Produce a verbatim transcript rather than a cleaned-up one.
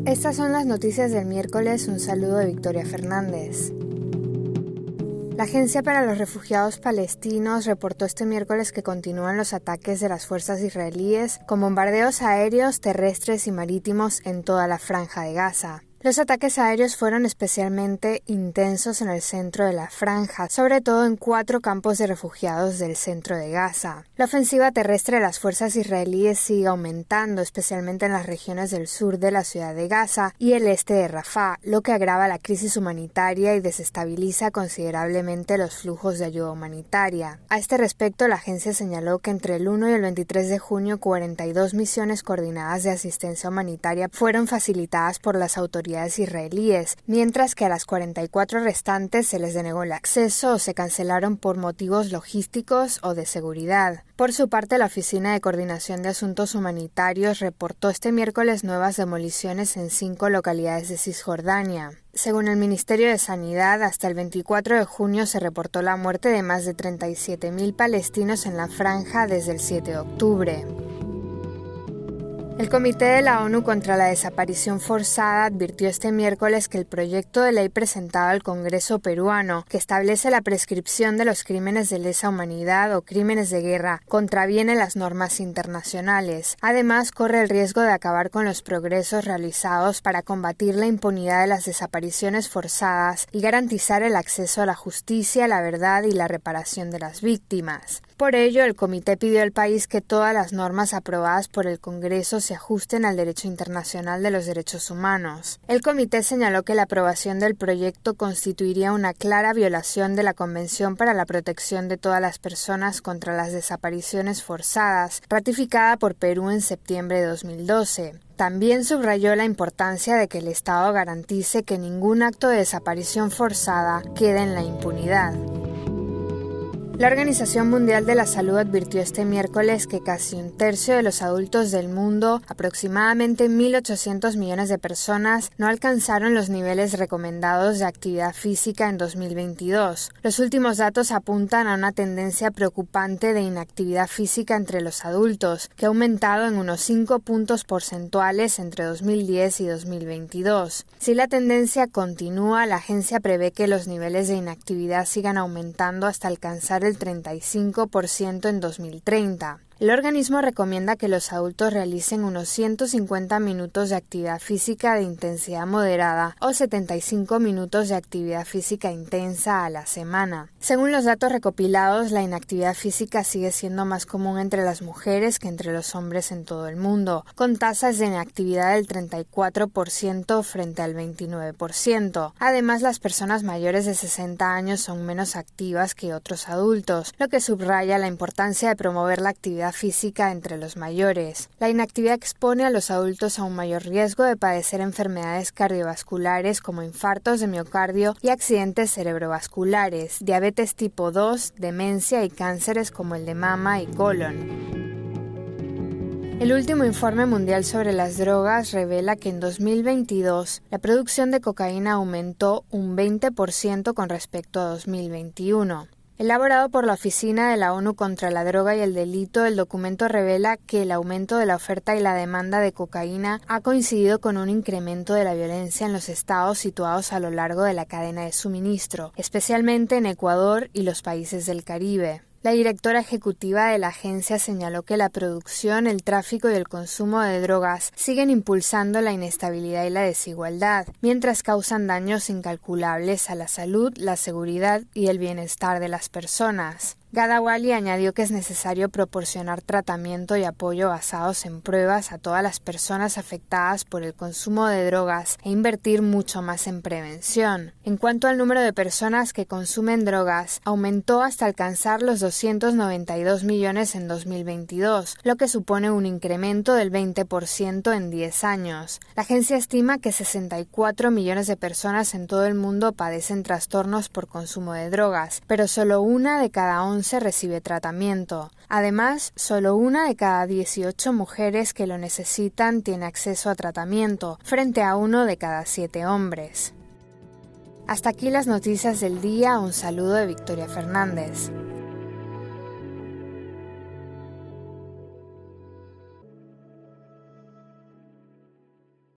Estas son las noticias del miércoles. Un saludo de Victoria Fernández. La Agencia para los Refugiados Palestinos reportó este miércoles que continúan los ataques de las fuerzas israelíes con bombardeos aéreos, terrestres y marítimos en toda la Franja de Gaza. Los ataques aéreos fueron especialmente intensos en el centro de la franja, sobre todo en cuatro campos de refugiados del centro de Gaza. La ofensiva terrestre de las fuerzas israelíes sigue aumentando, especialmente en las regiones del sur de la ciudad de Gaza y el este de Rafah, lo que agrava la crisis humanitaria y desestabiliza considerablemente los flujos de ayuda humanitaria. A este respecto, la agencia señaló que entre el uno y el veintitrés de junio, cuarenta y dos misiones coordinadas de asistencia humanitaria fueron facilitadas por las autoridades israelíes, mientras que a las cuarenta y cuatro restantes se les denegó el acceso o se cancelaron por motivos logísticos o de seguridad. Por su parte, la Oficina de Coordinación de Asuntos Humanitarios reportó este miércoles nuevas demoliciones en cinco localidades de Cisjordania. Según el Ministerio de Sanidad, hasta el veinticuatro de junio se reportó la muerte de más de treinta y siete mil palestinos en la franja desde el siete de octubre. El Comité de la ONU contra la Desaparición Forzada advirtió este miércoles que el proyecto de ley presentado al Congreso peruano, que establece la prescripción de los crímenes de lesa humanidad o crímenes de guerra, contraviene las normas internacionales. Además, corre el riesgo de acabar con los progresos realizados para combatir la impunidad de las desapariciones forzadas y garantizar el acceso a la justicia, la verdad y la reparación de las víctimas. Por ello, el comité pidió al país que todas las normas aprobadas por el Congreso se ajusten al derecho internacional de los derechos humanos. El comité señaló que la aprobación del proyecto constituiría una clara violación de la Convención para la Protección de todas las personas contra las desapariciones forzadas, ratificada por Perú en septiembre de dos mil doce. También subrayó la importancia de que el Estado garantice que ningún acto de desaparición forzada quede en la impunidad. La Organización Mundial de la Salud advirtió este miércoles que casi un tercio de los adultos del mundo, aproximadamente mil ochocientos millones de personas, no alcanzaron los niveles recomendados de actividad física en dos mil veintidós. Los últimos datos apuntan a una tendencia preocupante de inactividad física entre los adultos, que ha aumentado en unos cinco puntos porcentuales entre dos mil diez y dos mil veintidós. Si la tendencia continúa, la agencia prevé que los niveles de inactividad sigan aumentando hasta alcanzar el treinta y cinco por ciento en dos mil treinta. El organismo recomienda que los adultos realicen unos ciento cincuenta minutos de actividad física de intensidad moderada o setenta y cinco minutos de actividad física intensa a la semana. Según los datos recopilados, la inactividad física sigue siendo más común entre las mujeres que entre los hombres en todo el mundo, con tasas de inactividad del treinta y cuatro por ciento frente al veintinueve por ciento. Además, las personas mayores de sesenta años son menos activas que otros adultos, lo que subraya la importancia de promover la actividad física entre los mayores. La inactividad expone a los adultos a un mayor riesgo de padecer enfermedades cardiovasculares como infartos de miocardio y accidentes cerebrovasculares, diabetes tipo dos, demencia y cánceres como el de mama y colon. El último informe mundial sobre las drogas revela que en dos mil veintidós la producción de cocaína aumentó un veinte por ciento con respecto a dos mil veintiuno. Elaborado por la Oficina de la ONU contra la Droga y el Delito, el documento revela que el aumento de la oferta y la demanda de cocaína ha coincidido con un incremento de la violencia en los estados situados a lo largo de la cadena de suministro, especialmente en Ecuador y los países del Caribe. La directora ejecutiva de la agencia señaló que la producción, el tráfico y el consumo de drogas siguen impulsando la inestabilidad y la desigualdad, mientras causan daños incalculables a la salud, la seguridad y el bienestar de las personas. Gadawali añadió que es necesario proporcionar tratamiento y apoyo basados en pruebas a todas las personas afectadas por el consumo de drogas e invertir mucho más en prevención. En cuanto al número de personas que consumen drogas, aumentó hasta alcanzar los doscientos noventa y dos millones en dos mil veintidós, lo que supone un incremento del veinte por ciento en diez años. La agencia estima que sesenta y cuatro millones de personas en todo el mundo padecen trastornos por consumo de drogas, pero solo una de cada once recibe tratamiento. Además, solo una de cada dieciocho mujeres que lo necesitan tiene acceso a tratamiento, frente a uno de cada siete hombres. Hasta aquí las noticias del día. Un saludo de Victoria Fernández.